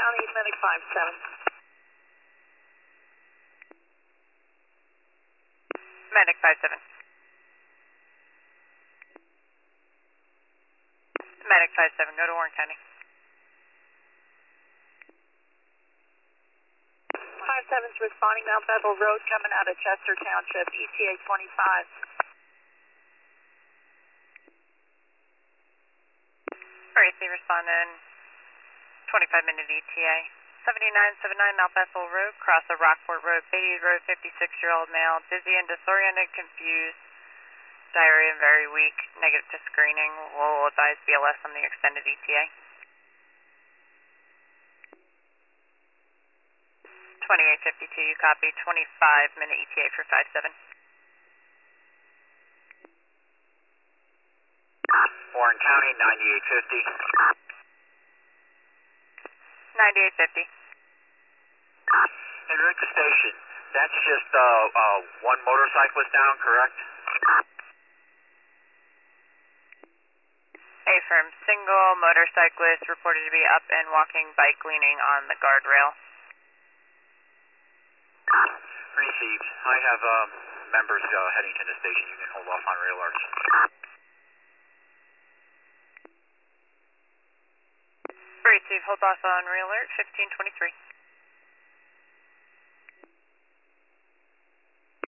County, Medic 57. Medic 57. Medic 57, go to Warren County. 57's responding Mount Bethel Road coming out of Chester Township, ETA 25. Racy responding 25-minute ETA. 7979 Mount Bethel Road, cross of Rockport Road, Beatty Road, 56-year-old male, dizzy and disoriented, confused, diarrhea and very weak, negative to screening, will advise BLS on the extended ETA. 2852, you copy, 25-minute ETA for 57. Warren County, 9850. 9850. En route to station, that's just one motorcyclist down, correct? Affirm, single motorcyclist reported to be up and walking, bike leaning on the guardrail. Received. I have members heading to the station. You can hold off on rail arts. Receive, hold off on real alert, 1523.